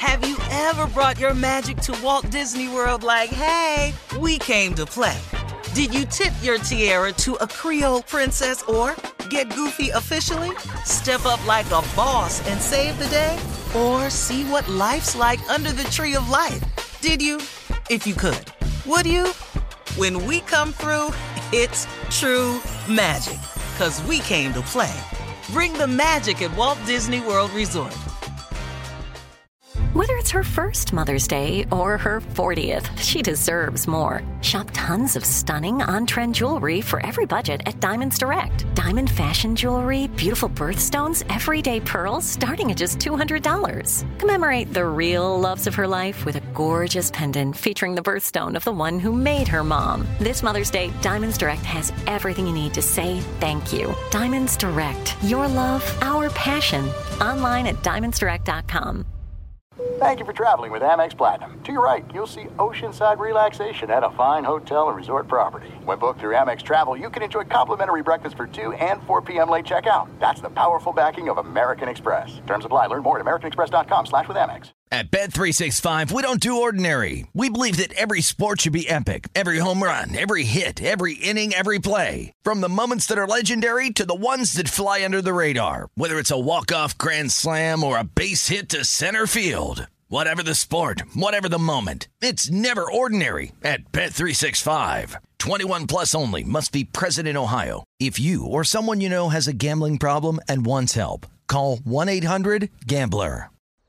Have you ever brought your magic to Walt Disney World like, hey, we came to play? Did you tip your tiara to a Creole princess or get goofy officially? Step up like a boss and save the day? Or see what life's like under the tree of life? Did you? If you could. Would you? When we come through, it's true magic. 'Cause we came to play. Bring the magic at Walt Disney World Resort. Whether it's her first Mother's Day or her 40th, she deserves more. Shop tons of stunning on-trend jewelry for every budget at Diamonds Direct. Diamond fashion jewelry, beautiful birthstones, everyday pearls starting at just $200. Commemorate the real loves of her life with a gorgeous pendant featuring the birthstone of the one who made her mom. This Mother's Day, Diamonds Direct has everything you need to say thank you. Diamonds Direct. Your love, our passion. Online at diamondsdirect.com. Thank you for traveling with Amex Platinum. To your right, you'll see oceanside relaxation at a fine hotel and resort property. When booked through Amex Travel, you can enjoy complimentary breakfast for 2 and 4 p.m. late checkout. That's the powerful backing of American Express. Terms apply. Learn more at americanexpress.com/withAmex. At Bet365, we don't do ordinary. We believe that every sport should be epic. Every home run, every hit, every inning, every play. From the moments that are legendary to the ones that fly under the radar. Whether it's a walk-off grand slam or a base hit to center field. Whatever the sport, whatever the moment. It's never ordinary at Bet365. 21 plus only. Must be present in Ohio. If you or someone you know has a gambling problem and wants help, call 1-800-GAMBLER.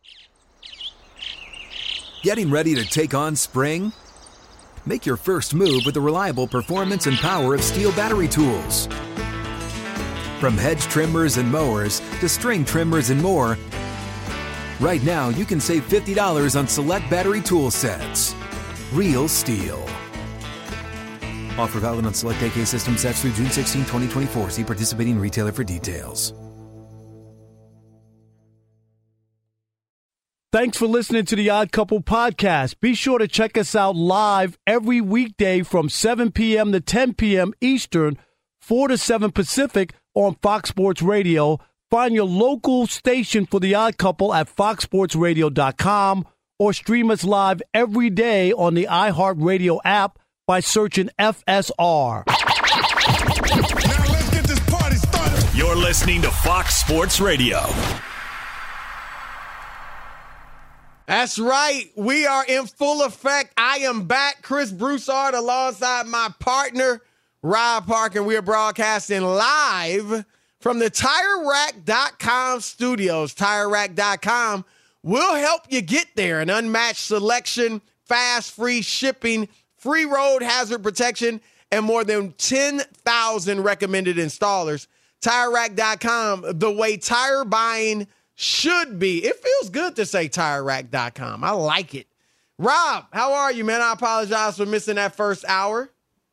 Getting ready to take on spring? Make your first move with the reliable performance and power of Steel battery tools. From hedge trimmers and mowers to string trimmers and more, right now you can save $50 on select battery tool sets. Real Steel. Offer valid on select AK system sets through June 16, 2024. See participating retailer for details. Thanks for listening to the Odd Couple podcast. Be sure to check us out live every weekday from 7 p.m. to 10 p.m. Eastern, 4 to 7 Pacific on Fox Sports Radio. Find your local station for the Odd Couple at foxsportsradio.com or stream us live every day on the iHeartRadio app by searching FSR. Now let's get this party started. You're listening to Fox Sports Radio. That's right. We are in full effect. I am back. Chris Broussard alongside my partner, Rob Parker. We are broadcasting live from the TireRack.com studios. TireRack.com will help you get there. An unmatched selection, fast, free shipping, free road hazard protection, and more than 10,000 recommended installers. TireRack.com, the way tire buying should be. It feels good to say TireRack.com. I like it. Rob, how are you, man? I apologize for missing that first hour.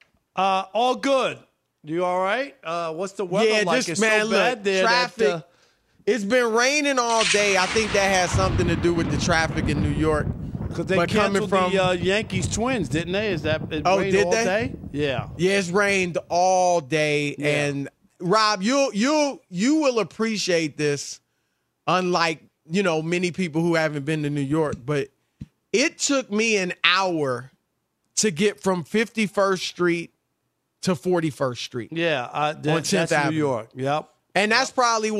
All good. You all right? What's the weather like? Just, it's man, so bad there. Traffic. It's been raining all day. I think that has something to do with the traffic in New York. Because they canceled the Yankees Twins, didn't they? Is that it rained did all they? day? Yeah. Yeah, it's rained all day. Yeah. And Rob, you will appreciate this. Unlike, many people who haven't been to New York, but it took me an hour to get from 51st Street to 41st Street. Yeah, that's New York. Yep. And that's probably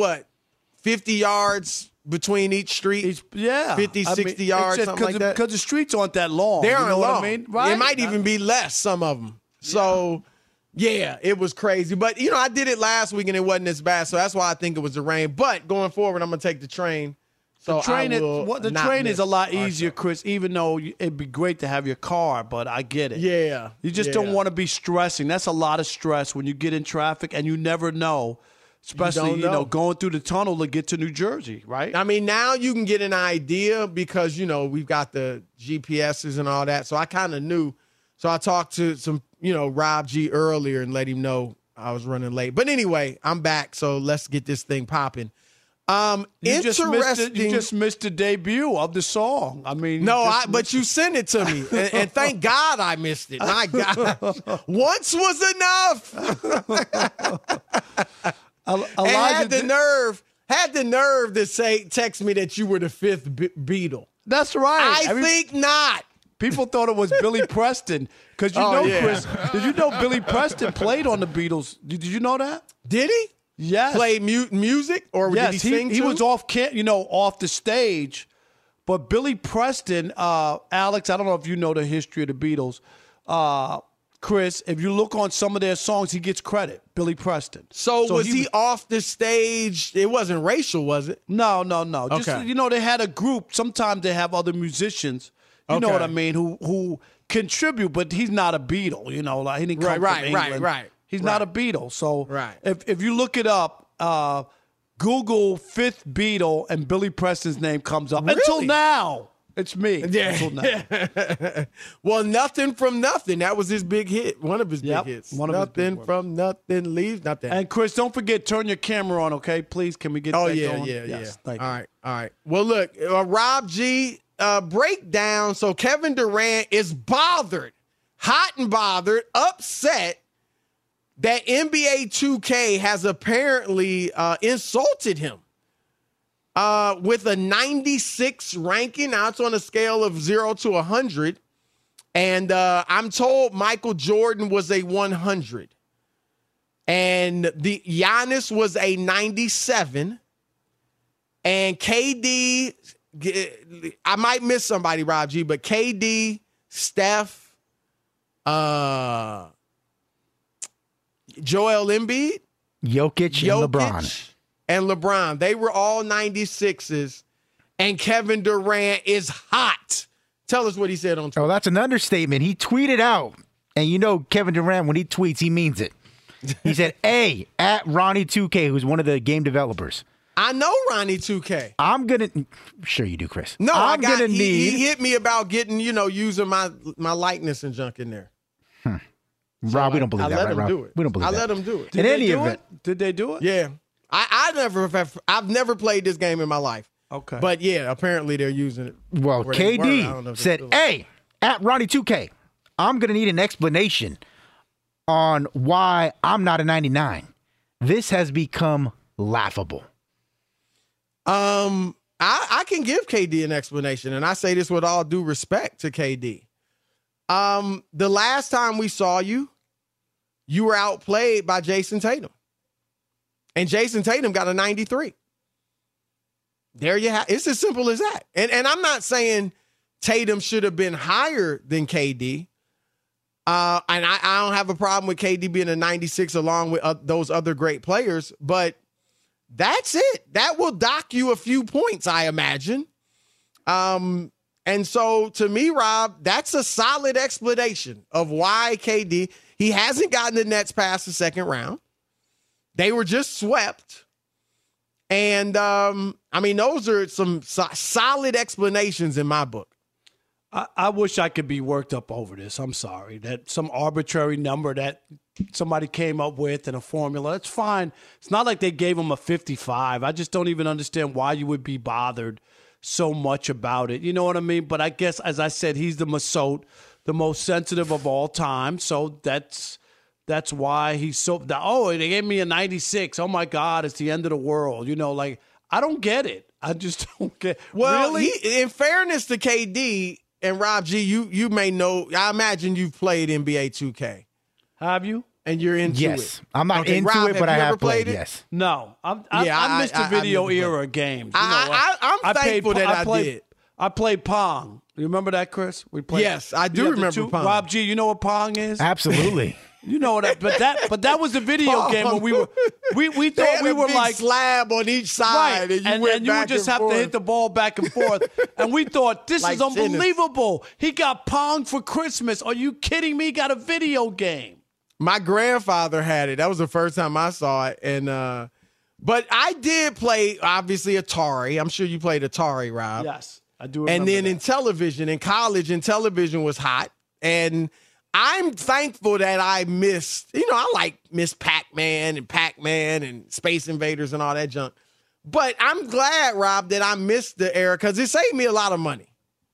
50 yards between each street? 50, 60 yards, something like that? Because the streets aren't that long. They aren't long. What I mean? Right? It might even be less, some of them. So, yeah, it was crazy. But, I did it last week and it wasn't as bad, so that's why I think it was the rain. But going forward, I'm going to take the train. So the train is a lot easier, Chris, even though it'd be great to have your car, but I get it. Yeah. You just don't want to be stressing. That's a lot of stress when you get in traffic and you never know, especially, going through the tunnel to get to New Jersey, right? I mean, now you can get an idea because, we've got the GPSs and all that. So I kind of knew. So I talked to some, Rob G earlier and let him know I was running late. But anyway, I'm back. So let's get this thing popping. You just missed the debut of the song. I mean, but you sent it to me, and thank God I missed it. My God, once was enough. Had the nerve to text me that you were the fifth Beatle. That's right. I think not. People thought it was Billy Preston because Chris, did you know Billy Preston played on the Beatles? Did you know that? Did he? Yes. Play music or did he sing? He was off the stage. But Billy Preston, Alex, I don't know if you know the history of the Beatles. Chris, if you look on some of their songs, he gets credit. Billy Preston. So was he off the stage? It wasn't racial, was it? No. Okay. Just, they had a group. Sometimes they have other musicians. You know what I mean? Who contribute, but he's not a Beatle. Like he didn't come from England. Right. He's not a Beatle. So if you look it up, Google fifth Beatle and Billy Preston's name comes up. Really? Until now, it's me. Yeah. Until now. Well, Nothing from Nothing. That was his big hit. One of his big hits. Nothing from Nothing leaves nothing. And Chris, don't forget, turn your camera on, okay? Please, can we get that going? Yes, thank you. All right. Well, look, Rob G, breakdown. So Kevin Durant is bothered, hot and bothered, upset that NBA 2K has apparently insulted him with a 96 ranking. Now it's on a scale of 0 to 100. And I'm told Michael Jordan was a 100. And the Giannis was a 97. And KD, I might miss somebody, Rob G, but KD, Steph, Joel Embiid, Jokic, and LeBron. They were all 96s, and Kevin Durant is hot. Tell us what he said on Twitter. Oh, that's an understatement. He tweeted out, and Kevin Durant, when he tweets, he means it. He said, "A at Ronnie 2K, who's one of the game developers." I know Ronnie 2K. I'm gonna. Sure you do, Chris. No, he hit me about getting using my likeness and junk in there. Rob, we don't believe that, right, Rob? We don't believe that. I let him do it. Did they do it? Yeah. I've never played this game in my life. Okay. But yeah, apparently they're using it. Well, KD said, "Hey, at Ronnie 2K, I'm going to need an explanation on why I'm not a 99. This has become laughable." I can give KD an explanation, and I say this with all due respect to KD. The last time we saw you were outplayed by Jason Tatum. And Jason Tatum got a 93. There you have. It's as simple as that. And I'm not saying Tatum should have been higher than KD. And I don't have a problem with KD being a 96 along with those other great players, but that's it. That will dock you a few points, I imagine. And so to me, Rob, that's a solid explanation of why KD, he hasn't gotten the Nets past the second round. They were just swept. And, those are some solid explanations in my book. I wish I could be worked up over this. I'm sorry. That some arbitrary number that somebody came up with in a formula. It's fine. It's not like they gave him a 55. I just don't even understand why you would be bothered so much about it. You know what I mean? But I guess, as I said, he's the Masot, the most sensitive of all time. So that's why he's so, they gave me a 96. Oh my God, it's the end of the world. I don't get it. I just don't get it. Well, really? In fairness to KD and Rob G, you may know, I imagine you've played NBA 2K. Have you? And you're into it. Yes. I'm not into Rob, it, but I have played it. Yes. No. I missed the video era of games. I'm thankful that I did. I played Pong. You remember that, Chris? We played. Yes, I do remember Pong. Rob G, you know what Pong is? Absolutely. You know that, but that was a video game when we thought we were like slab on each side, right, and you would just have to hit the ball back and forth, and we thought this is unbelievable. Tennis. He got Pong for Christmas. Are you kidding me? He got a video game. My grandfather had it. That was the first time I saw it, and but I did play obviously Atari. I'm sure you played Atari, Rob. Yes, I do. Remember and then that. In television, in college, and television was hot, and I'm thankful that I missed, I like Miss Pac-Man and Space Invaders and all that junk. But I'm glad, Rob, that I missed the era because it saved me a lot of money.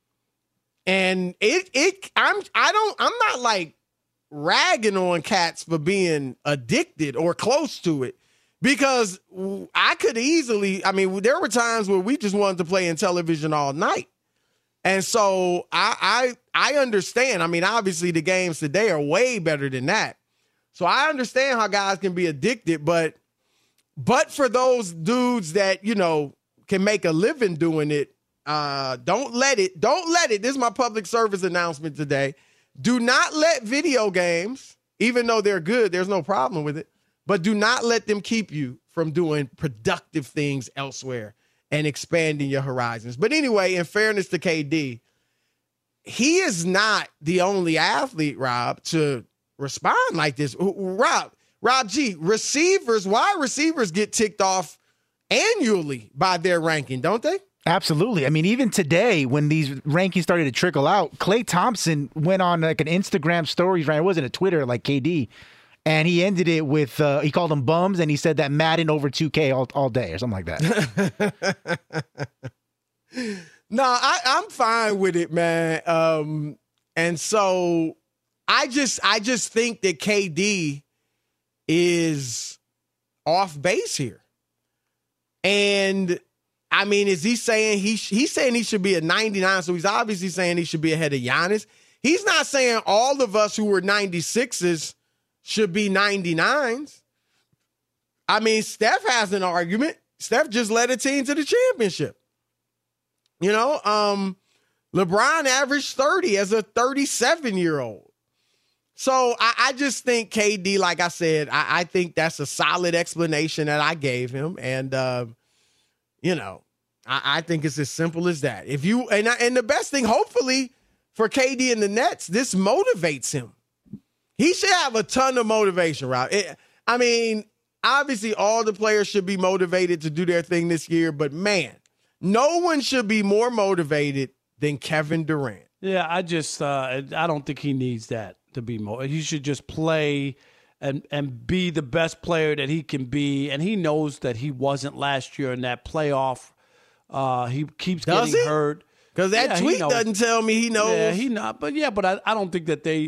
And I'm not like ragging on cats for being addicted or close to it because I could easily, there were times where we just wanted to play in television all night. And so I understand. I mean, obviously the games today are way better than that. So I understand how guys can be addicted, but for those dudes that, can make a living doing it, don't let it. This is my public service announcement today. Do not let video games, even though they're good, there's no problem with it, but do not let them keep you from doing productive things elsewhere and expanding your horizons. But anyway, in fairness to KD, he is not the only athlete, Rob, to respond like this. Rob G, wide receivers get ticked off annually by their ranking, don't they? Absolutely. I mean, even today, when these rankings started to trickle out, Klay Thompson went on like an Instagram stories, right? It wasn't a Twitter like KD. And he ended it with, he called them bums, and he said that Madden over 2K all day or something like that. No, I'm fine with it, man. And so I just think that KD is off base here. And I mean, is he saying he's saying he should be a 99? So he's obviously saying he should be ahead of Giannis. He's not saying all of us who were 96s should be 99s. I mean, Steph has an argument. Steph just led a team to the championship. LeBron averaged 30 as a 37-year-old. So I just think KD, like I said, I think that's a solid explanation that I gave him. And, I think it's as simple as that. If you and the best thing, hopefully, for KD and the Nets, this motivates him. He should have a ton of motivation, Rob. Obviously, all the players should be motivated to do their thing this year, but man, no one should be more motivated than Kevin Durant. Yeah, I don't think he needs that to be more. He should just play and be the best player that he can be. And he knows that he wasn't last year in that playoff. He keeps getting hurt. Because that tweet doesn't tell me he knows. Yeah, he not. But I don't think that they,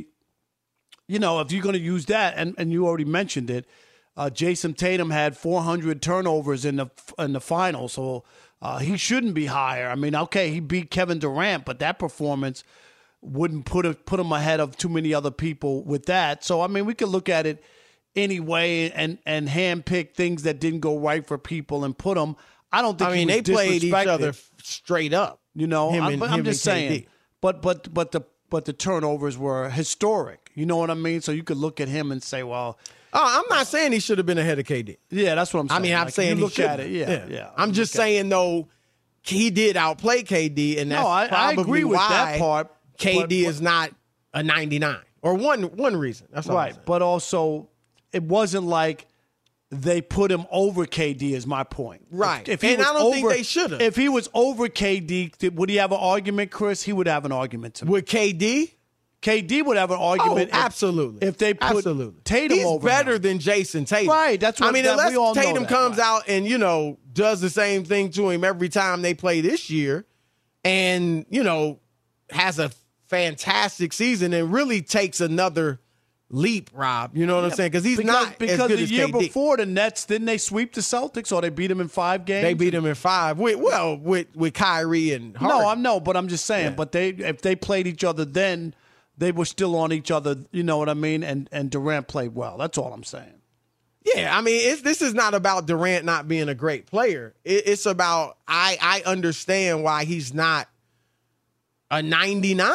if you're going to use that, and you already mentioned it, Jason Tatum had 400 turnovers in the final, so he shouldn't be higher. I mean, okay, he beat Kevin Durant, but that performance wouldn't put him ahead of too many other people with that. So, I mean, we could look at it anyway and handpick things that didn't go right for people and put them. I don't think they played each other straight up. I'm just saying. But the turnovers were historic. You know what I mean? So you could look at him and say, well. I'm not saying he should have been ahead of KD. Yeah, that's what I'm saying. I'm saying look at it. Yeah. I'm just saying, though, he did outplay KD, and that's I agree with that part. KD is not a 99, or one reason. That's all I'm saying. But also, it wasn't like they put him over KD is my point. Right. I don't think they should have. If he was over KD, would he have an argument, Chris? He would have an argument to me. With KD? KD would have an argument. Absolutely. If they put Tatum over him. He's better than Jason Tatum. Right. That's what unless we all know Tatum that, comes right. out and, does the same thing to him every time they play this year and, has a fantastic season and really takes another leap, Rob. You know what I'm saying? Because he's not as good as KD. Because the year before, the Nets, didn't they sweep the Celtics or they beat them in 5 games? They beat them in 5. With Kyrie and Harden. No, but I'm just saying. Yeah. But if they played each other then, they were still on each other, you know what I mean? And Durant played well. That's all I'm saying. Yeah, I mean, this is not about Durant not being a great player. It's about I understand why he's not a 99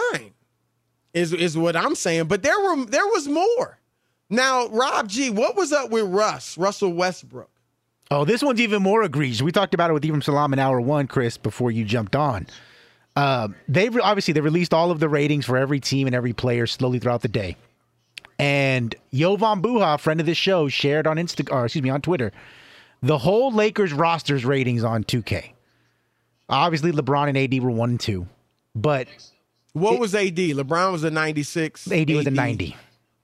is what I'm saying. But there was more. Now, Rob G, what was up with Russell Westbrook? Oh, this one's even more egregious. We talked about it with Ephraim Salam in hour 1, Chris, before you jumped on. They released all of the ratings for every team and every player slowly throughout the day. And Jovan Buha, friend of this show, shared on on Twitter, the whole Lakers roster's ratings on 2K. Obviously, LeBron and AD were 1 and 2. But what was AD? LeBron was a 96. AD was a 90.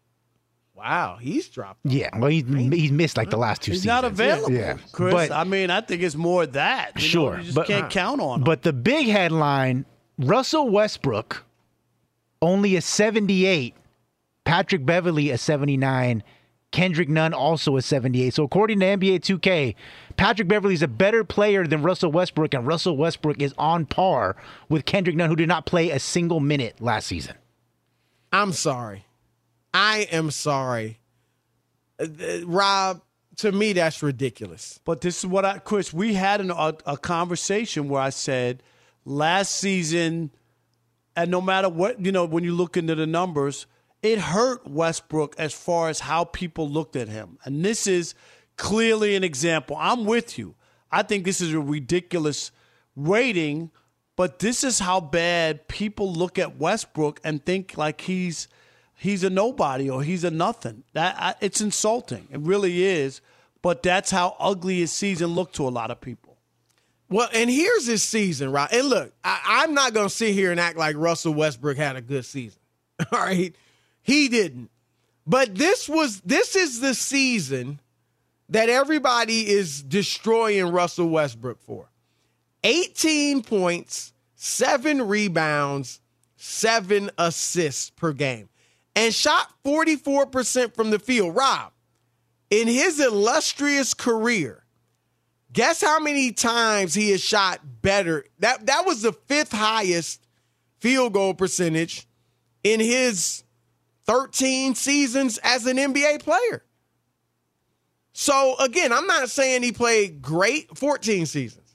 Wow, he's dropped. Yeah, well, he's missed like the last 2 seasons. He's not available, yeah. Chris. But, I think it's more that. You just can't count on him. But the big headline, Russell Westbrook, only a 78, Patrick Beverley a 79, Kendrick Nunn also a 78. So according to NBA 2K, Patrick Beverley is a better player than Russell Westbrook, and Russell Westbrook is on par with Kendrick Nunn, who did not play a single minute last season. I'm sorry. I am sorry. Rob, to me, that's ridiculous. But this is what Chris, we had a conversation where I said last season, and no matter what, when you look into the numbers, it hurt Westbrook as far as how people looked at him. And this is clearly an example. I'm with you. I think this is a ridiculous rating, but this is how bad people look at Westbrook and think like he's a nobody or he's a nothing. It's insulting. It really is. But that's how ugly his season looked to a lot of people. Well, and here's his season, right? And look, I'm not going to sit here and act like Russell Westbrook had a good season. All right? He didn't. But this is the season that everybody is destroying Russell Westbrook for. 18 points, 7 rebounds, 7 assists per game. And shot 44% from the field. Rob, in his illustrious career, guess how many times he has shot better? That was the 5th highest field goal percentage in his 13 seasons as an NBA player. So, again, I'm not saying he played great, 14 seasons.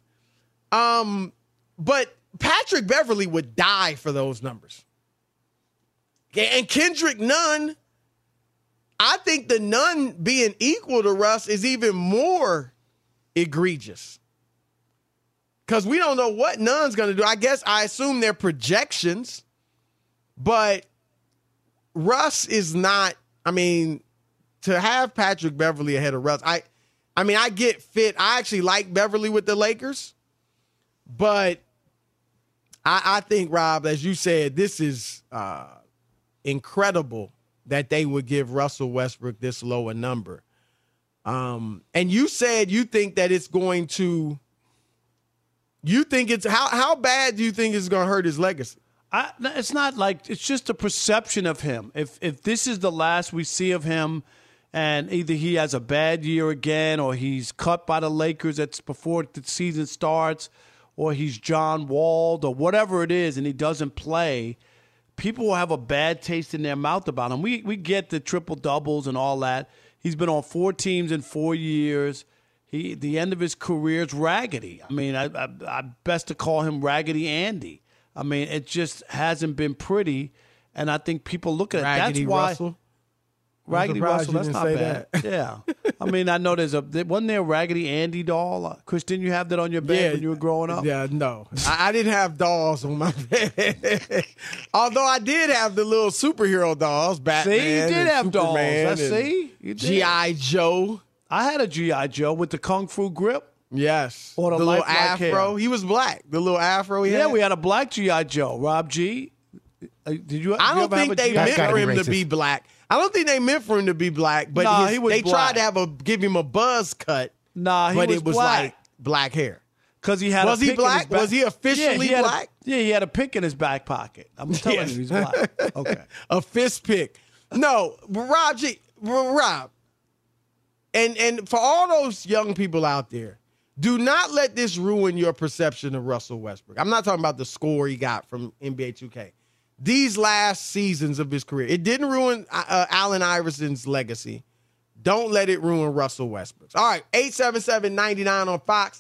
But Patrick Beverley would die for those numbers. And Kendrick Nunn, I think the Nunn being equal to Russ is even more egregious. Because we don't know what Nunn's going to do. I assume they're projections. But Russ is not, to have Patrick Beverley ahead of Russ, I get fit. I actually like Beverley with the Lakers. But I think, Rob, as you said, this is incredible that they would give Russell Westbrook this low a number. And you said you think that it's going to, how bad do you think it's going to hurt his legacy? It's not like, it's just a perception of him. If this is the last we see of him, and either he has a bad year again, or he's cut by the Lakers before the season starts, or he's John Wall, or whatever it is, and he doesn't play, people will have a bad taste in their mouth about him. We get the triple-doubles and all that. He's been on 4 teams in 4 years. The end of his career is raggedy. I best to call him Raggedy Andy. It just hasn't been pretty, and I think people look at it. Raggedy That's why Russell? Raggedy Russell, that's not bad. Yeah. I know wasn't there a Raggedy Andy doll? Chris, didn't you have that on your bed when you were growing up? Yeah, no. I didn't have dolls on my bed. Although I did have the little superhero dolls, Batman. See, you did have Superman dolls. See? You did. G.I. Joe. I had a G.I. Joe with the Kung Fu grip. Yes. Or the little hair. afro. He was black. The little afro he had. Yeah, we had a black G.I. Joe. Rob G. Did you? I don't think they meant for him to be black. I don't think they meant for him to be black, but they tried to give him a buzz cut. But it was black. like black hair. Because he had. Was he black? Was he officially black? He had a pick in his back pocket. I'm telling you, he's black. Okay, a fist pick. No, Rob, and for all those young people out there, do not let this ruin your perception of Russell Westbrook. I'm not talking about the score he got from NBA 2K. These last seasons of his career, it didn't ruin Allen Iverson's legacy. Don't let it ruin Russell Westbrook's. All right, 877-99 on Fox,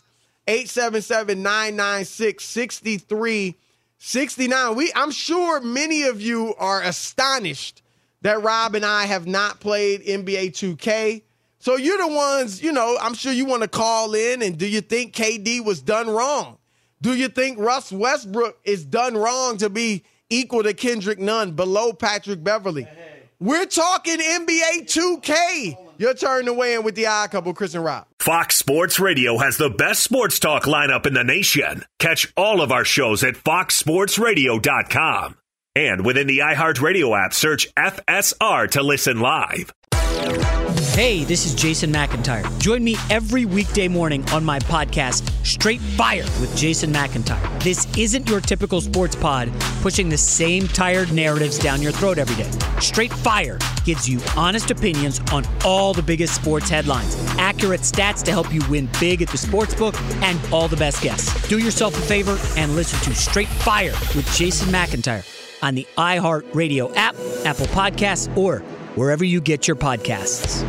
877-996-6369. I'm sure many of you are astonished that Rob and I have not played NBA 2K. So you're the ones, I'm sure you want to call in, and do you think KD was done wrong? Do you think Russ Westbrook is done wrong to be equal to Kendrick Nunn, below Patrick Beverley? We're talking NBA 2K. Your turn to weigh in with the Odd Couple, Chris and Rob. Fox Sports Radio has the best sports talk lineup in the nation. Catch all of our shows at foxsportsradio.com. And within the iHeartRadio app, search FSR to listen live. Hey, this is Jason McIntyre. Join me every weekday morning on my podcast, Straight Fire with Jason McIntyre. This isn't your typical sports pod pushing the same tired narratives down your throat every day. Straight Fire gives you honest opinions on all the biggest sports headlines, accurate stats to help you win big at the sportsbook, and all the best guests. Do yourself a favor and listen to Straight Fire with Jason McIntyre on the iHeartRadio app, Apple Podcasts, or wherever you get your podcasts.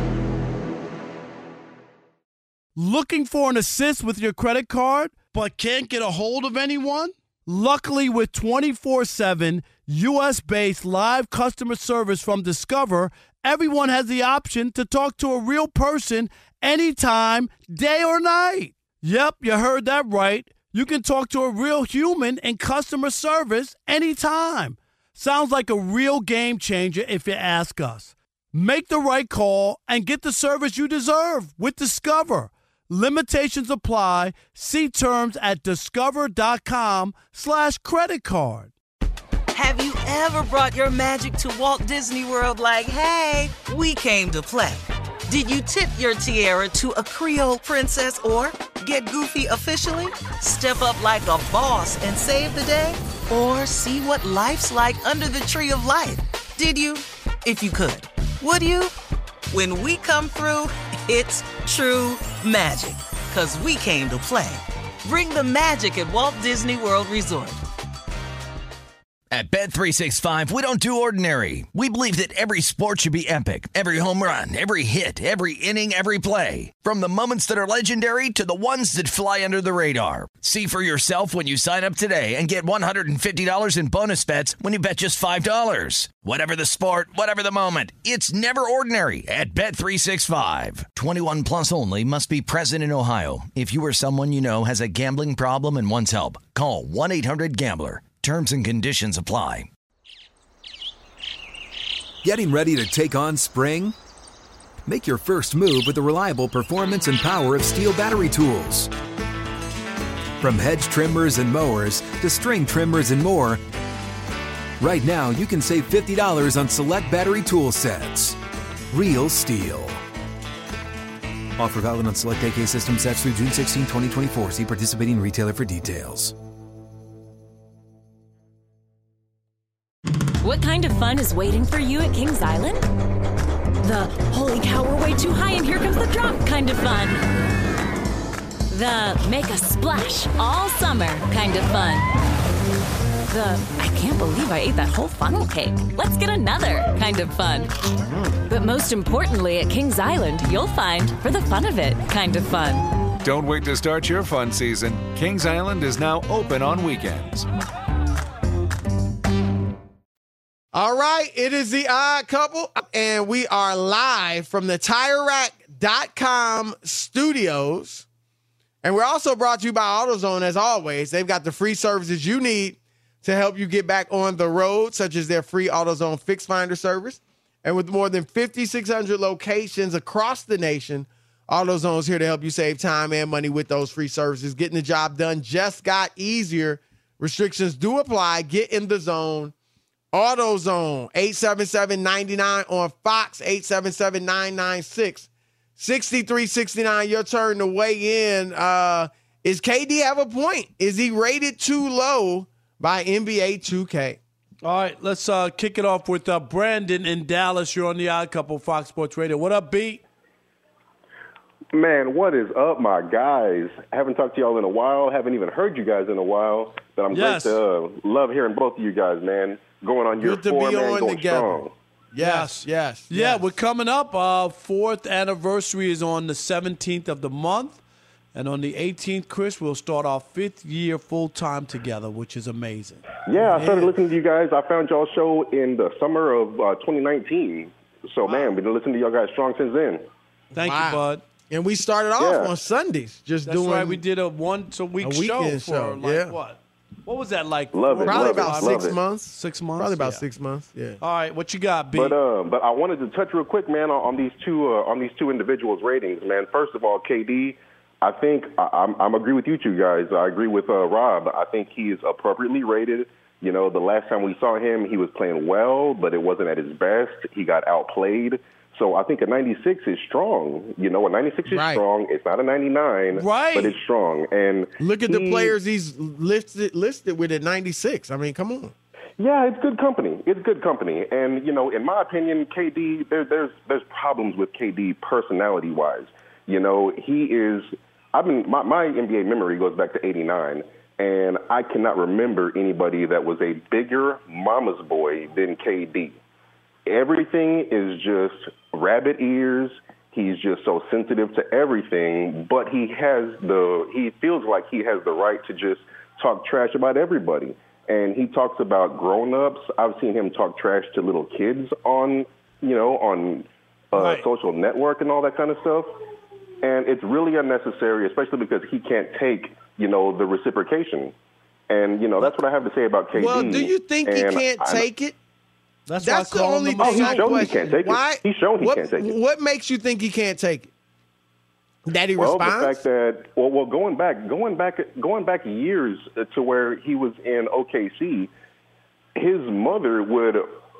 Looking for an assist with your credit card, but can't get a hold of anyone? Luckily, with 24/7 U.S.-based live customer service from Discover, everyone has the option to talk to a real person anytime, day or night. Yep, you heard that right. You can talk to a real human in customer service anytime. Sounds like a real game changer if you ask us. Make the right call and get the service you deserve with Discover. Limitations apply. See terms at discover.com/credit card. Have you ever brought your magic to Walt Disney World like, hey, we came to play? Did you tip your tiara to a Creole princess or get goofy officially? Step up like a boss and save the day? Or see what life's like under the tree of life? Did you? If you could. Would you? When we come through, it's true magic. 'Cause we came to play. Bring the magic at Walt Disney World Resort. At Bet365, we don't do ordinary. We believe that every sport should be epic. Every home run, every hit, every inning, every play. From the moments that are legendary to the ones that fly under the radar. See for yourself when you sign up today and get $150 in bonus bets when you bet just $5. Whatever the sport, whatever the moment, it's never ordinary at Bet365. 21 plus only. Must be present in Ohio. If you or someone you know has a gambling problem and wants help, call 1-800-GAMBLER. Terms and conditions apply. Getting ready to take on spring? Make your first move with the reliable performance and power of Steel battery tools. From hedge trimmers and mowers to string trimmers and more, right now you can save $50 on select battery tool sets. Real Steel. Offer valid on select AK system sets through June 16, 2024. See participating retailer for details. What kind of fun is waiting for you at Kings Island? The holy cow, we're way too high and here comes the drop kind of fun. The make a splash all summer kind of fun. The I can't believe I ate that whole funnel cake. Let's get another kind of fun. But most importantly, at Kings Island, you'll find for the fun of it kind of fun. Don't wait to start your fun season. Kings Island is now open on weekends. All right, it is the Odd Couple, and we are live from the TireRack.com studios. And we're also brought to you by AutoZone, as always. They've got the free services you need to help you get back on the road, such as their free AutoZone Fix Finder service. And with more than 5,600 locations across the nation, AutoZone's here to help you save time and money with those free services. Getting the job done just got easier. Restrictions do apply. Get in the zone. AutoZone, 877-99 on Fox, 877-996-6369. Your turn to weigh in. Is KD have a point? Is he rated too low by NBA 2K? All right, let's kick it off with Brandon in Dallas. You're on the Odd Couple, Fox Sports Radio. What up, B? Man, what is up, my guys? I haven't talked to y'all in a while. Haven't even heard you guys in a while. But I'm great to love hearing both of you guys, man. Going on your 4, man, going strong. Yes. Yeah, we're coming up. Fourth anniversary is on the 17th of the month. And on the 18th, Chris, we'll start our 5th year full-time together, which is amazing. Yeah, I started listening to you guys. I found y'all's show in the summer of 2019. So, man, been listening to y'all guys strong since then. Thank you, bud. And we started off on Sundays. That's right. We did a once-a-week show for what? What was that like? Probably about 6 months. 6 months? Probably about 6 months, yeah. All right, what you got, B? But I wanted to touch real quick, man, on these two individuals' ratings, man. First of all, KD, I think I'm agree with you two guys. I agree with Rob. I think he is appropriately rated. You know, the last time we saw him, he was playing well, but it wasn't at his best. He got outplayed. So I think a 96 is strong. You know, a 96 is strong. It's not a 99, but it's strong. And look at the players he's listed with at 96. I mean, come on. Yeah, it's good company. It's good company. And, you know, in my opinion, KD, there's problems with KD personality-wise. You know, he is – my NBA memory goes back to 89, and I cannot remember anybody that was a bigger mama's boy than KD. Everything is just rabbit ears. He's just so sensitive to everything, but he feels like he has the right to just talk trash about everybody. And he talks about grown-ups. I've seen him talk trash to little kids on social network and all that kind of stuff. And it's really unnecessary, especially because he can't take, you know, the reciprocation. And, you know, that's what I have to say about KD. Well, do you think he can't take it? That's the only thing. He's shown he can't take it. He's shown he can't take it. What makes you think he can't take it? That he responds? The fact that going back years to where he was in OKC, his mother would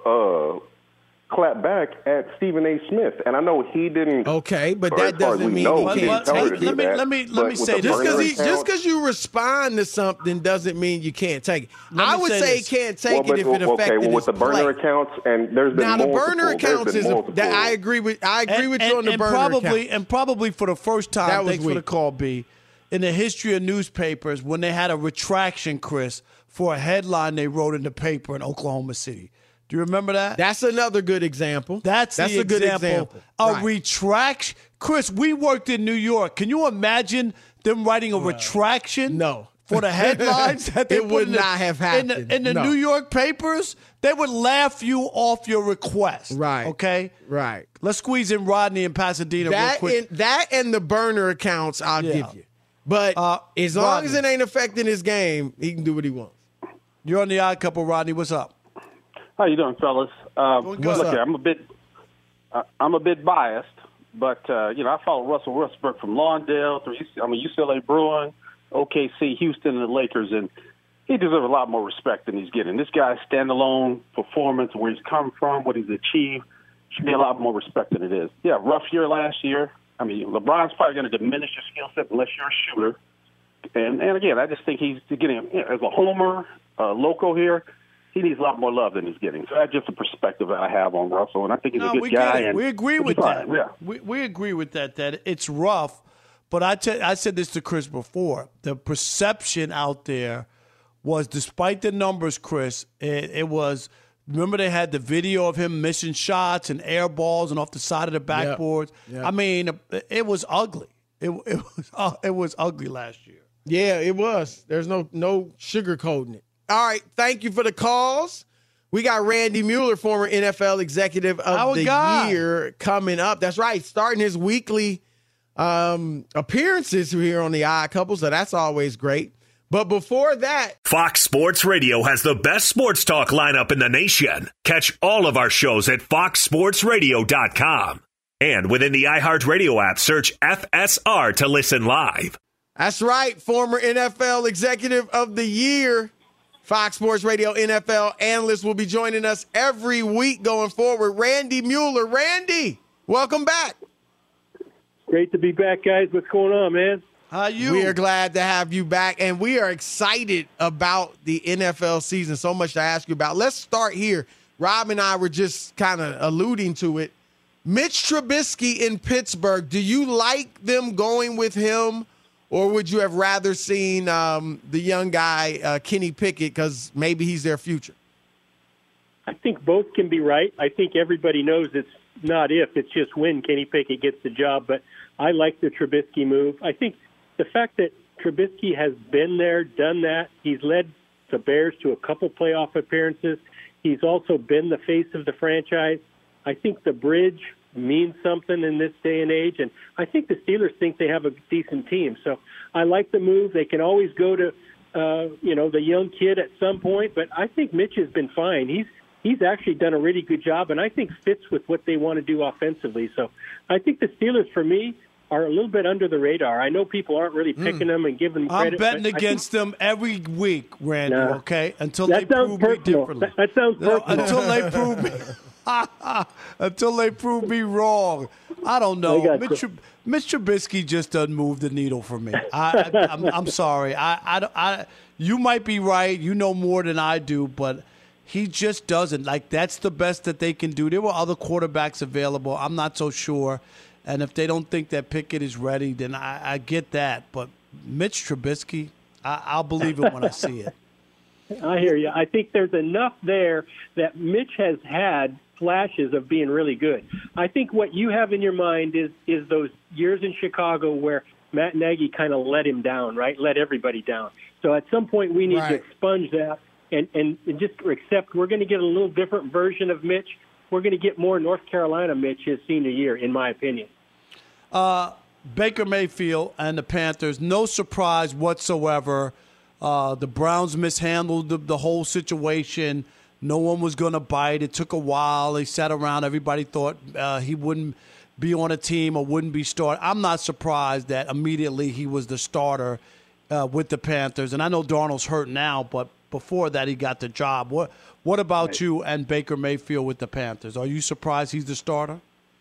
clap back at Stephen A. Smith, and I know he didn't. Okay, but that doesn't mean he can't take it. Let me say this: just because you respond to something doesn't mean you can't take it. I would say he can't take it if it affected his with the burner accounts, and there's been the burner accounts is that I agree with you on the burner account. And probably for the first time, thanks for the call, B, in the history of newspapers, when they had a retraction, Chris, for a headline they wrote in the paper in Oklahoma City. Do you remember that? That's another good example. That's a good example. Retraction. Chris, we worked in New York. Can you imagine them writing a retraction? No. For the headlines that they it would not have happened. In the New York papers, they would laugh you off your request. Right. Okay? Right. Let's squeeze in Rodney in Pasadena real quick. That and the burner accounts I'll give you. But as long as it ain't affecting his game, he can do what he wants. You're on the Odd Couple, Rodney. What's up? How you doing, fellas? Look here, I'm a bit biased, but I follow Russell Westbrook from Lawndale through UCLA Bruin, OKC, Houston, and the Lakers, and he deserves a lot more respect than he's getting. This guy's standalone performance, where he's come from, what he's achieved, should be a lot more respect than it is. Yeah, rough year last year. I mean, LeBron's probably going to diminish your skill set unless you're a shooter. And again, I just think he's getting, as a homer, local here, he needs a lot more love than he's getting. So that's just a perspective that I have on Russell, and I think he's a good guy. And we agree with that. Yeah. We agree with that it's rough. But I said this to Chris before. The perception out there was, despite the numbers, Chris, it was – remember they had the video of him missing shots and air balls and off the side of the backboards? Yep. I mean, it was ugly. It was ugly last year. Yeah, it was. There's no sugarcoating it. All right, thank you for the calls. We got Randy Mueller, former NFL Executive of the Year, coming up. That's right, starting his weekly appearances here on the Odd Couple, so that's always great. But before that, Fox Sports Radio has the best sports talk lineup in the nation. Catch all of our shows at foxsportsradio.com. And within the iHeartRadio app, search FSR to listen live. That's right, former NFL Executive of the Year, Fox Sports Radio NFL analyst, will be joining us every week going forward. Randy Mueller. Randy, welcome back. Great to be back, guys. What's going on, man? How you? We are glad to have you back, and we are excited about the NFL season. So much to ask you about. Let's start here. Rob and I were just kind of alluding to it. Mitch Trubisky in Pittsburgh, do you like them going with him? Or would you have rather seen the young guy, Kenny Pickett, because maybe he's their future? I think both can be right. I think everybody knows it's not if, it's just when Kenny Pickett gets the job. But I like the Trubisky move. I think the fact that Trubisky has been there, done that, he's led the Bears to a couple playoff appearances. He's also been the face of the franchise. I think the bridge means something in this day and age, and I think the Steelers think they have a decent team. So I like the move. They can always go to, the young kid at some point, but I think Mitch has been fine. He's actually done a really good job, and I think fits with what they want to do offensively. So I think the Steelers, for me, are a little bit under the radar. I know people aren't really picking them and giving them credit. I'm betting against them every week, Randy, okay? Until they prove me differently. That sounds personal. Until they prove me. Until they prove me wrong. I don't know. Mitch Trubisky just doesn't move the needle for me. I'm sorry. You might be right. You know more than I do, but he just doesn't. Like, that's the best that they can do. There were other quarterbacks available. I'm not so sure. And if they don't think that Pickett is ready, then I get that. But Mitch Trubisky, I'll believe it when I see it. I hear you. I think there's enough there that Mitch has had flashes of being really good. I think what you have in your mind is those years in Chicago where Matt Nagy kind of let him down, right? Let everybody down. So at some point we need to expunge that and just accept we're going to get a little different version of Mitch. We're going to get more North Carolina Mitch his senior year, in my opinion. Baker Mayfield and the Panthers, no surprise whatsoever. The Browns mishandled the whole situation. No one was going to bite. It took a while. They sat around. Everybody thought he wouldn't be on a team or wouldn't be started. I'm not surprised that immediately he was the starter with the Panthers. And I know Darnold's hurt now, but before that he got the job. What about you and Baker Mayfield with the Panthers? Are you surprised he's the starter?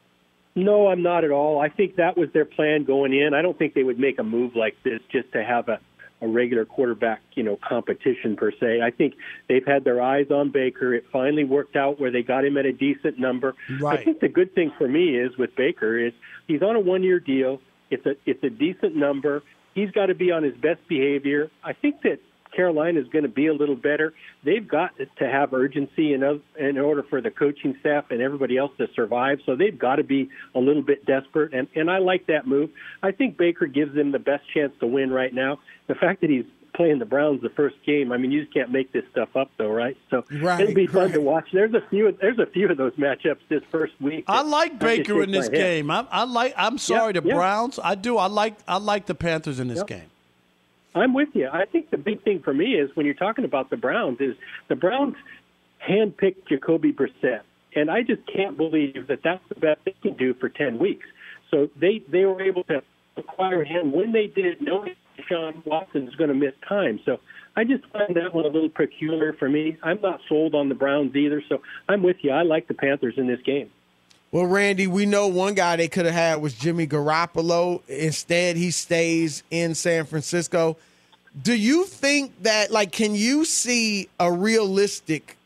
No, I'm not at all. I think that was their plan going in. I don't think they would make a move like this just to have a regular quarterback, competition per se. I think they've had their eyes on Baker. It finally worked out where they got him at a decent number. Right. I think the good thing for me is with Baker is he's on a one-year deal. It's a decent number. He's got to be on his best behavior. I think that Carolina is going to be a little better. They've got to have urgency in order for the coaching staff and everybody else to survive. So they've got to be a little bit desperate. And I like that move. I think Baker gives them the best chance to win right now. The fact that he's playing the Browns the first game, I mean, you just can't make this stuff up, though, right? So it'll be fun to watch. There's a few of those matchups this first week. I like Baker in this game. I'm sorry, the Browns. I do. I like the Panthers in this game. I'm with you. I think the big thing for me is when you're talking about the Browns is the Browns handpicked Jacoby Brissett, and I just can't believe that that's the best they can do for 10 weeks. So they were able to acquire him when they did, knowing Deshaun Watson is going to miss time. So I just find that one a little peculiar for me. I'm not sold on the Browns either, so I'm with you. I like the Panthers in this game. Well, Randy, we know one guy they could have had was Jimmy Garoppolo. Instead, he stays in San Francisco. Do you think that, can you see a realistic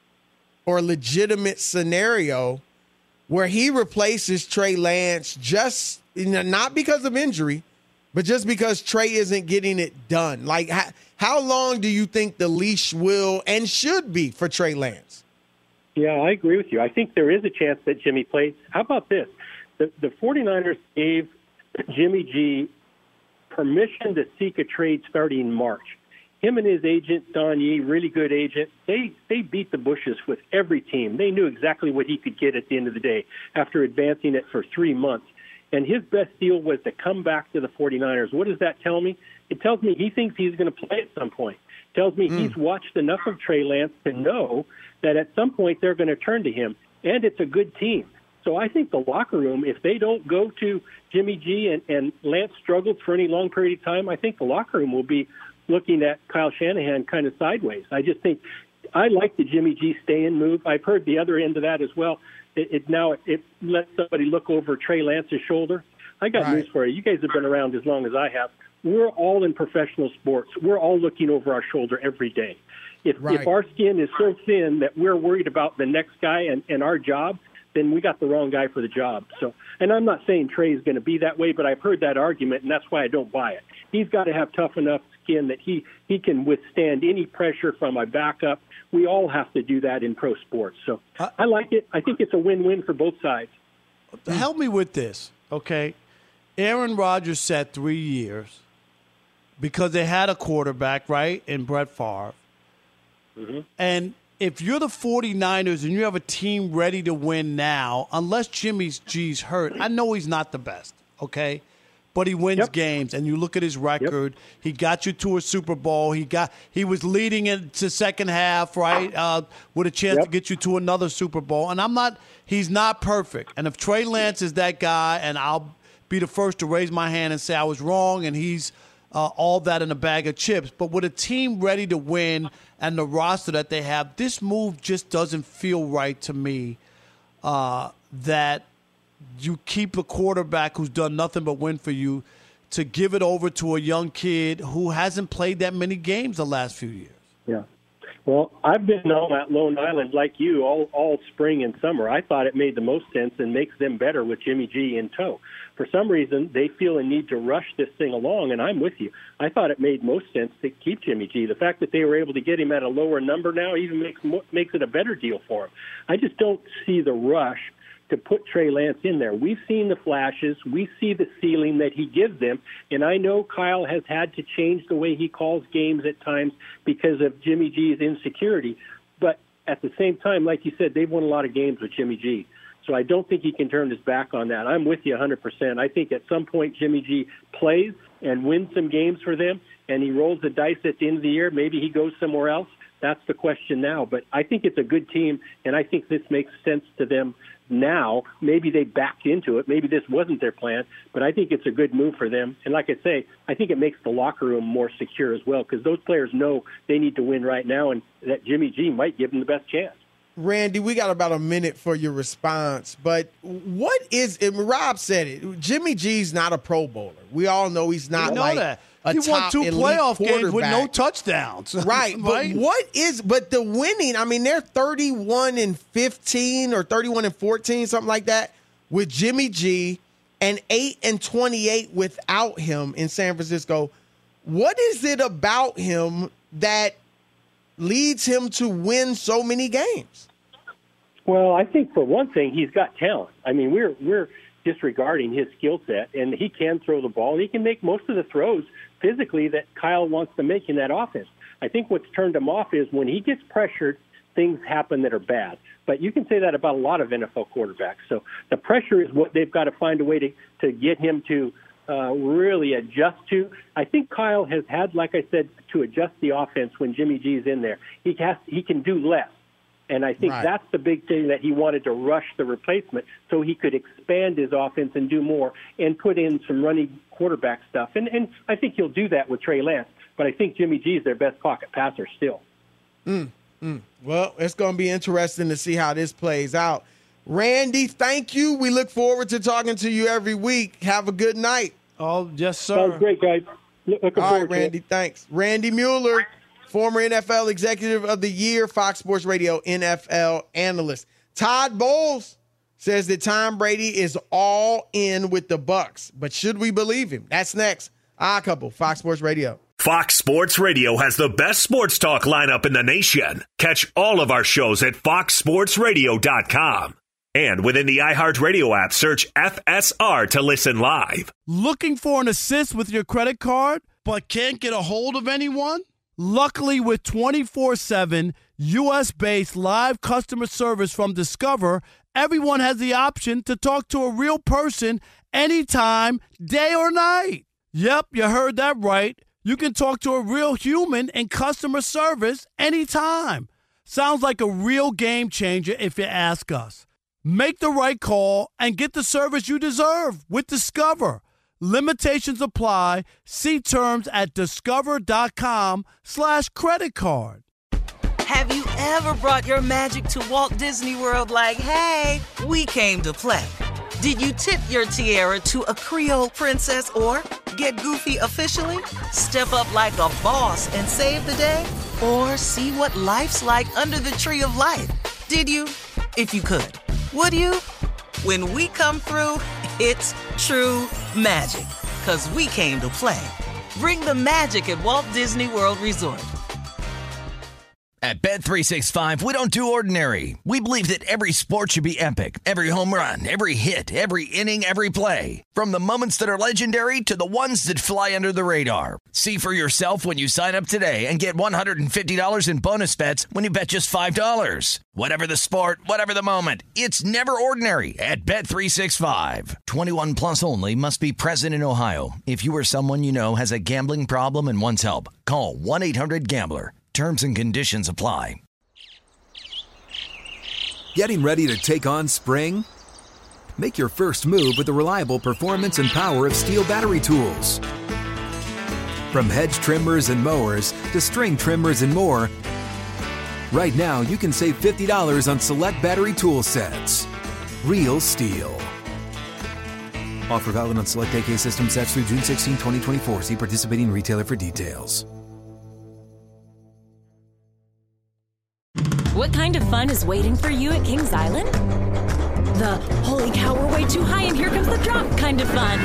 or legitimate scenario where he replaces Trey Lance just, not because of injury, but just because Trey isn't getting it done? How long do you think the leash will and should be for Trey Lance? Yeah, I agree with you. I think there is a chance that Jimmy plays. How about this? The 49ers gave Jimmy G permission to seek a trade starting in March. Him and his agent, Don Yee, really good agent, they beat the bushes with every team. They knew exactly what he could get at the end of the day after advancing it for 3 months. And his best deal was to come back to the 49ers. What does that tell me? It tells me he thinks he's going to play at some point. It tells me he's watched enough of Trey Lance to know that at some point they're going to turn to him, and it's a good team. So I think the locker room, if they don't go to Jimmy G and Lance struggles for any long period of time, I think the locker room will be looking at Kyle Shanahan kind of sideways. I just think I like the Jimmy G stay-in move. I've heard the other end of that as well. It lets somebody look over Trey Lance's shoulder. I got news for you. You guys have been around as long as I have. We're all in professional sports. We're all looking over our shoulder every day. If our skin is so thin that we're worried about the next guy and our job, then we got the wrong guy for the job. So, and I'm not saying Trey is going to be that way, but I've heard that argument, and that's why I don't buy it. He's got to have tough enough skin that he can withstand any pressure from a backup. We all have to do that in pro sports. So I like it. I think it's a win-win for both sides. Help me with this, okay? Aaron Rodgers sat 3 years because they had a quarterback, right, in Brett Favre. Mm-hmm. And if you're the 49ers and you have a team ready to win now, unless Jimmy G's hurt, I know he's not the best, okay? But he wins games, and you look at his record. He got you to a Super Bowl. He was leading into second half, right, with a chance to get you to another Super Bowl. And he's not perfect. And if Trey Lance is that guy, and I'll be the first to raise my hand and say I was wrong, and he's all that in a bag of chips. But with a team ready to win and the roster that they have, this move just doesn't feel right to me. that you keep a quarterback who's done nothing but win for you to give it over to a young kid who hasn't played that many games the last few years? Yeah. Well, I've been on that Lone Island like you all spring and summer. I thought it made the most sense and makes them better with Jimmy G in tow. For some reason, they feel a need to rush this thing along, and I'm with you. I thought it made most sense to keep Jimmy G. The fact that they were able to get him at a lower number now even makes it a better deal for him. I just don't see the rush to put Trey Lance in there. We've seen the flashes. We see the ceiling that he gives them. And I know Kyle has had to change the way he calls games at times because of Jimmy G's insecurity. But at the same time, like you said, they've won a lot of games with Jimmy G. So I don't think he can turn his back on that. I'm with you 100%. I think at some point Jimmy G plays and wins some games for them, and he rolls the dice at the end of the year. Maybe he goes somewhere else. That's the question now. But I think it's a good team, and I think this makes sense to them now. Maybe they backed into it. Maybe this wasn't their plan, but I think it's a good move for them. And like I say, I think it makes the locker room more secure as well because those players know they need to win right now, and that Jimmy G might give them the best chance. Randy, we got about a minute for your response, but what is it? Rob said it. Jimmy G's not a Pro Bowler. We all know he's not that. A he top won 2 playoff games with no quarterback. touchdowns. Right. But the winning, I mean, they're 31-15 or 31-14, something like that, with Jimmy G, and 8-28 without him in San Francisco. What is it about him that leads him to win so many games? Well, I think for one thing, he's got talent. I mean, we're disregarding his skill set, and he can throw the ball. He can make most of the throws physically that Kyle wants to make in that offense. I think what's turned him off is when he gets pressured, things happen that are bad. But you can say that about a lot of NFL quarterbacks. So the pressure is what they've got to find a way to get him to really adjust to. I think Kyle has had, like I said, to adjust the offense when Jimmy G's in there. He can do less. And I think that's the big thing that he wanted to rush the replacement so he could expand his offense and do more and put in some running quarterback stuff. And I think he'll do that with Trey Lance. But I think Jimmy G is their best pocket passer still. Well, it's going to be interesting to see how this plays out. Randy, thank you. We look forward to talking to you every week. Have a good night. Oh, yes, sir. Sounds great, guys. All right, Randy, thanks. Randy Mueller, former NFL Executive of the Year, Fox Sports Radio NFL analyst. Todd Bowles says that Tom Brady is all in with the Bucs, but should we believe him? That's next. Odd Couple, Fox Sports Radio. Fox Sports Radio has the best sports talk lineup in the nation. Catch all of our shows at foxsportsradio.com. And within the iHeartRadio app, search FSR to listen live. Looking for an assist with your credit card, but can't get a hold of anyone? Luckily, with 24/7 U.S.-based live customer service from Discover, everyone has the option to talk to a real person anytime, day or night. Yep, you heard that right. You can talk to a real human in customer service anytime. Sounds like a real game changer if you ask us. Make the right call and get the service you deserve with Discover. Limitations apply. See terms at discover.com/credit card. Have you ever brought your magic to Walt Disney World like, hey, we came to play? Did you tip your tiara to a Creole princess or get goofy officially? Step up like a boss and save the day? Or see what life's like under the tree of life? Did you? If you could. Would you? When we come through, it's true magic. 'Cause we came to play. Bring the magic at Walt Disney World Resort. At Bet365, we don't do ordinary. We believe that every sport should be epic. Every home run, every hit, every inning, every play. From the moments that are legendary to the ones that fly under the radar. See for yourself when you sign up today and get $150 in bonus bets when you bet just $5. Whatever the sport, whatever the moment, it's never ordinary at Bet365. 21 plus only. Must be present in Ohio. If you or someone you know has a gambling problem and wants help, call 1-800-GAMBLER. Terms and conditions apply. Getting ready to take on spring? Make your first move with the reliable performance and power of Steel battery tools. From hedge trimmers and mowers to string trimmers and more, right now you can save $50 on select battery tool sets. Real STIHL. Offer valid on select AK system sets through June 16, 2024. See participating retailer for details. What kind of fun is waiting for you at Kings Island? The holy cow, we're way too high and here comes the drop kind of fun.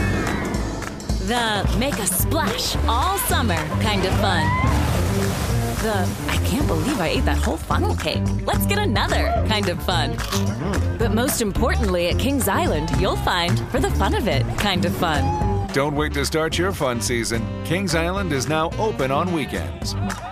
The make a splash all summer kind of fun. The I can't believe I ate that whole funnel cake. Let's get another kind of fun. But most importantly, at Kings Island, you'll find for the fun of it kind of fun. Don't wait to start your fun season. Kings Island is now open on weekends.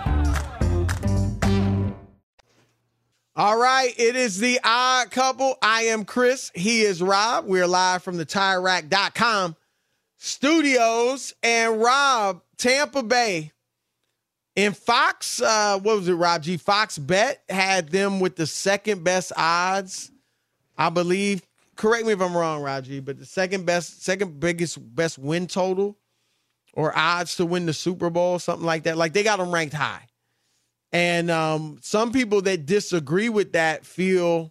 All right, it is the Odd Couple. I am Chris. He is Rob. We're live from the TireRack.com studios. And Rob, Tampa Bay, in Fox, what was it, Rob G? Fox Bet had them with the second best odds, I believe. Correct me if I'm wrong, Rob G, but the second best win total or odds to win the Super Bowl, something like that. Like, they got them ranked high. And some people that disagree with that feel,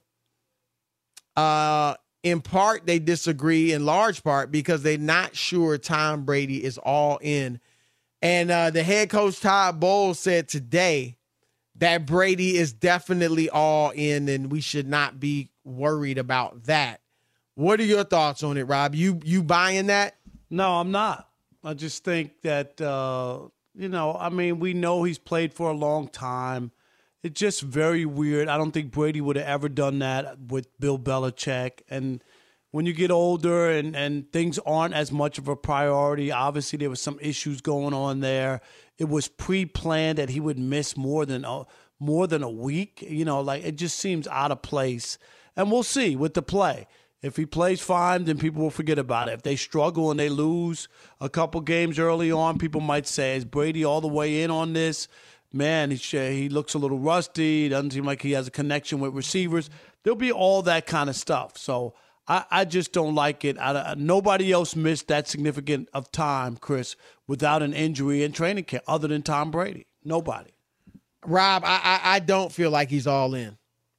in part, they disagree in large part because they're not sure Tom Brady is all in. And the head coach, Todd Bowles, said today that Brady is definitely all in and we should not be worried about that. What are your thoughts on it, Rob? You buying that? No, I'm not. I just think that, we know he's played for a long time. It's just very weird. I don't think Brady would have ever done that with Bill Belichick. And when you get older and things aren't as much of a priority, obviously there was some issues going on there. It was pre-planned that he would miss more than a week. It just seems out of place. And we'll see with the play. If he plays fine, then people will forget about it. If they struggle and they lose a couple games early on, people might say, is Brady all the way in on this? Man, he looks a little rusty. Doesn't seem like he has a connection with receivers. There'll be all that kind of stuff. So I just don't like it. Nobody else missed that significant of time, Chris, without an injury in training camp other than Tom Brady. Nobody. Rob, I don't feel like he's all in.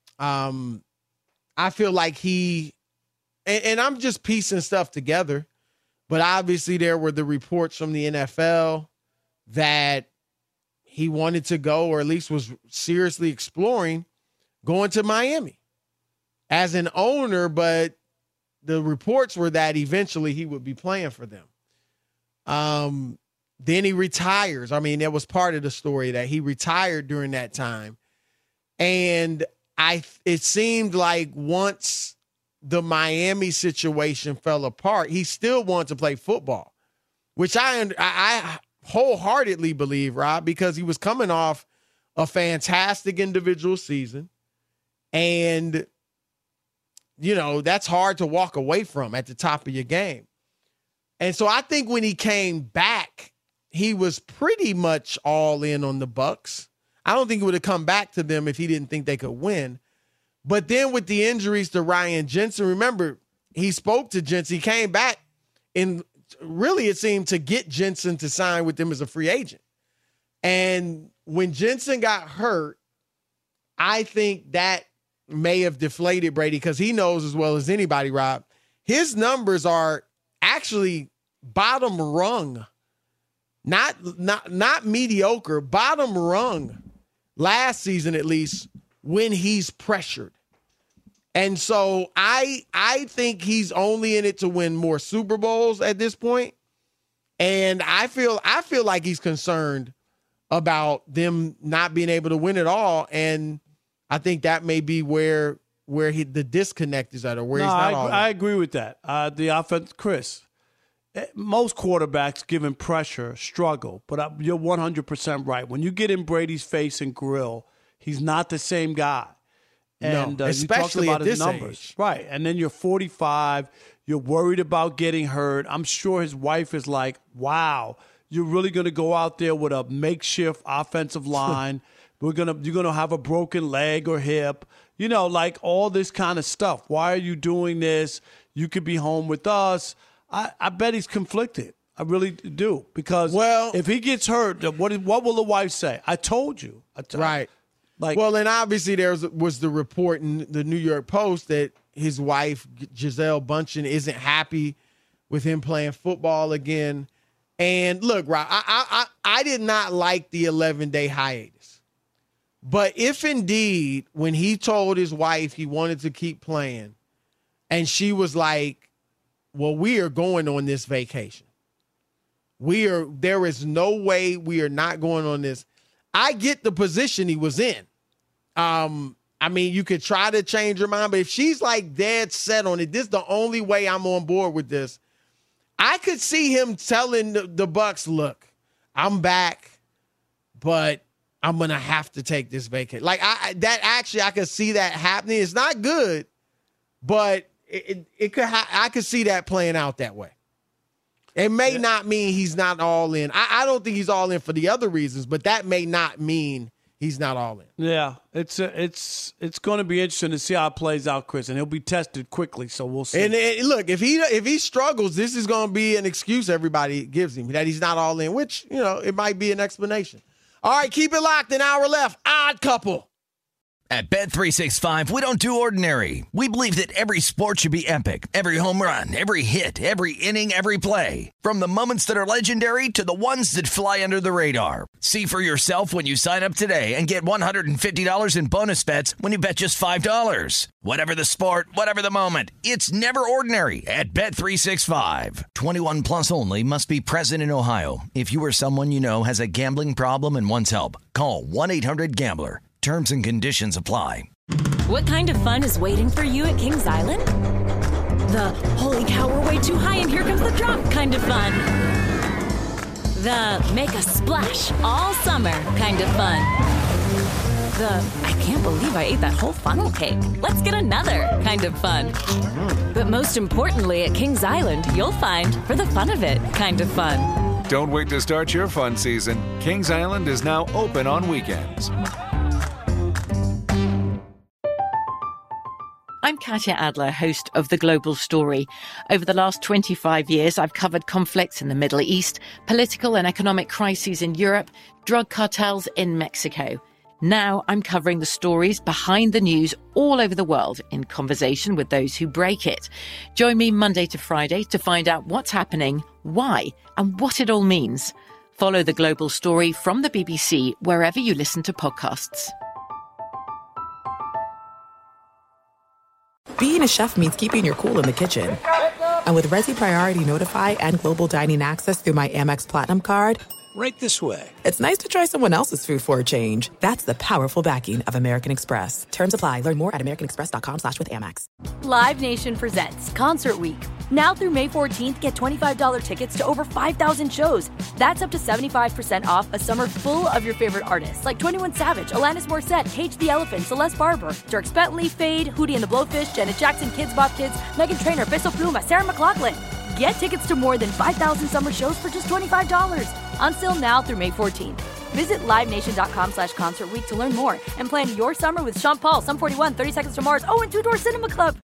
I feel like and I'm just piecing stuff together, but obviously there were the reports from the NFL that he wanted to go, or at least was seriously exploring going to Miami as an owner, but the reports were that eventually he would be playing for them. Then he retires. I mean, that was part of the story that he retired during that time. And it seemed like once the Miami situation fell apart, he still wanted to play football, which I wholeheartedly believe, Rob, because he was coming off a fantastic individual season. And, that's hard to walk away from at the top of your game. And so I think when he came back, he was pretty much all in on the Bucs. I don't think he would have come back to them if he didn't think they could win. But then with the injuries to Ryan Jensen, remember, he spoke to Jensen. He came back and really it seemed to get Jensen to sign with them as a free agent. And when Jensen got hurt, I think that may have deflated Brady because he knows as well as anybody, Rob, his numbers are actually bottom rung, not mediocre, bottom rung last season at least when he's pressured. And so I think he's only in it to win more Super Bowls at this point. And I feel like he's concerned about them not being able to win it all. And I think that may be where the disconnect is at, or where he's not all in. I agree with that. The offense, Chris, most quarterbacks given pressure struggle, but you're 100% right. When you get in Brady's face and grill, he's not the same guy. And no, especially you talked about at his this numbers. age. Right. And then you're 45. You're worried about getting hurt. I'm sure his wife is like, wow, you're really going to go out there with a makeshift offensive line. You're going to have a broken leg or hip, like all this kind of stuff. Why are you doing this? You could be home with us. I bet he's conflicted. I really do. Because if he gets hurt, what will the wife say? I told you. Right. And obviously there was the report in the New York Post that his wife, Gisele Bündchen, isn't happy with him playing football again. And look, Rob, I did not like the 11-day hiatus. But if indeed, when he told his wife he wanted to keep playing, and she was like, well, we are going on this vacation. There is no way we are not going on this. I get the position he was in. I mean, you could try to change her mind, but if she's like dead set on it, this is the only way I'm on board with this. I could see him telling the Bucs, look, I'm back, but I'm going to have to take this vacation. Like, I could see that happening. It's not good, but I could see that playing out that way. It may not mean he's not all in. I don't think he's all in for the other reasons, but that may not mean he's not all in. Yeah, it's going to be interesting to see how it plays out, Chris, and he'll be tested quickly, so we'll see. And look, if he struggles, this is going to be an excuse everybody gives him that he's not all in, which, it might be an explanation. All right, keep it locked. An hour left. Odd Couple. At Bet365, we don't do ordinary. We believe that every sport should be epic. Every home run, every hit, every inning, every play. From the moments that are legendary to the ones that fly under the radar. See for yourself when you sign up today and get $150 in bonus bets when you bet just $5. Whatever the sport, whatever the moment, it's never ordinary at Bet365. 21 plus only. Must be present in Ohio. If you or someone you know has a gambling problem and wants help, call 1-800-GAMBLER. Terms and conditions apply. What kind of fun is waiting for you at Kings Island? The holy cow, we're way too high and here comes the drop kind of fun. The make a splash all summer kind of fun. The I can't believe I ate that whole funnel cake. Let's get another kind of fun. But most importantly, at Kings Island, you'll find for the fun of it kind of fun. Don't wait to start your fun season. Kings Island is now open on weekends. I'm Katya Adler, host of The Global Story. Over the last 25 years, I've covered conflicts in the Middle East, political and economic crises in Europe, drug cartels in Mexico. Now I'm covering the stories behind the news all over the world in conversation with those who break it. Join me Monday to Friday to find out what's happening, why, and what it all means. Follow The Global Story from the BBC wherever you listen to podcasts. Being a chef means keeping your cool in the kitchen. And with Resi Priority Notify and Global Dining Access through my Amex Platinum card... Right this way. It's nice to try someone else's food for a change. That's the powerful backing of American Express. Terms apply. Learn more at americanexpress.com/withAmex. Live Nation presents Concert Week. Now through May 14th, get $25 tickets to over 5,000 shows. That's up to 75% off a summer full of your favorite artists like 21 Savage, Alanis Morissette, Cage the Elephant, Celeste Barber, Dierks Bentley, Fade, Hootie and the Blowfish, Janet Jackson, Kidz Bop Kids, Meghan Trainor, Bissell Pluma, Sarah McLachlan. Get tickets to more than 5,000 summer shows for just $25. Until now through May 14th. Visit LiveNation.com/Concert Week to learn more and plan your summer with Sean Paul, Sum 41, 30 Seconds to Mars, and Two Door Cinema Club.